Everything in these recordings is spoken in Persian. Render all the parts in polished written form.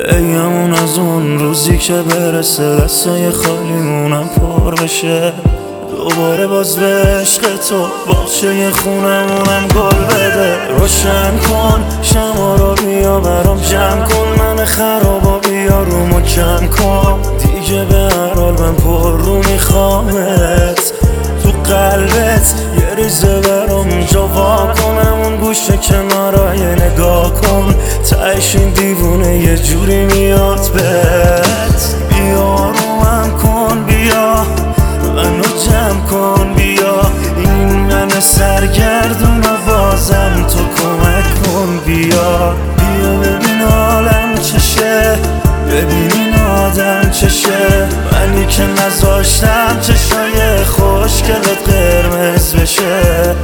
بگمون از اون روزی که برسه دستای خالیمونم پر بشه، دوباره باز به عشق تو باغچه خونمونم گل بده. روشن کن شما رو بیا برام جمع کن، من خرابا بیا رومو کم کن، دیگه به هر حال من پر رو میخوامت. تو قلبت یه ریزه برام جا وا کنم، اون گوشه کنارای نگاه کن، تهش این دیوونه یه جوری میاد بهت. بیا رومم کن، بیا منو جمع کن، بیا این من سرگردون و بازم تو کمک کن. بیا ببین حالم چشه، ببین این آدم چشه، منی که نذاشتم چشای خوشگلت قرمز بشه.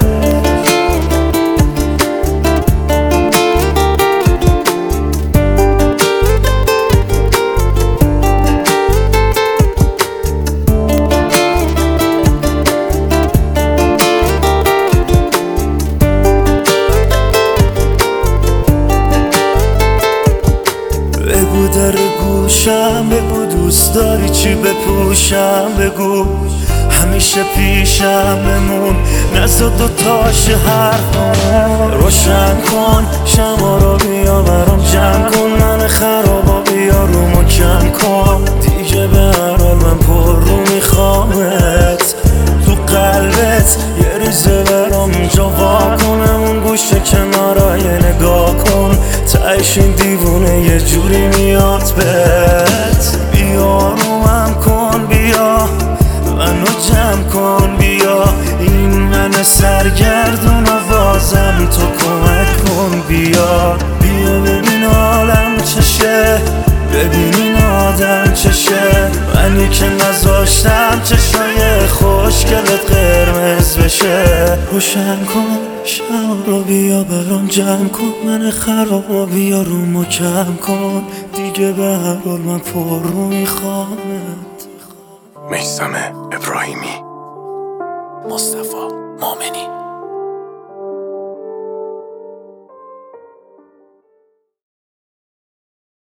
بگو در گوشم، بگو دوست داری چی بپوشم، بگو همیشه پیشم بمون، نزد دوتاش حرفم. روشن کن شما رو بیا برام جمع کن، من خرابا بیا رومو کم کن، دیگه به هر حال من پر رو میخوامت. تو قلبت یه ریزه برام جا وا کنم، اون گوشه کنارای نگاه کن، تهش این دیوونه یه جوری میاد بهت. بیا رومم کن، بیا منو جمع کن، بیا این من سرگردون و بازم تو کمک کن. بیا ببین حالم چشه، ببین این آدم چشه، منی که نذاشتم چشای خوشگلت قرمز بشه. روشن کن شب رو بیا برام جمع کن، من خرابا بیا رومو کم کن، دیگه به هر حال من پر رو میخوامت. میثم ابراهیمی، مصطفی مؤمنی.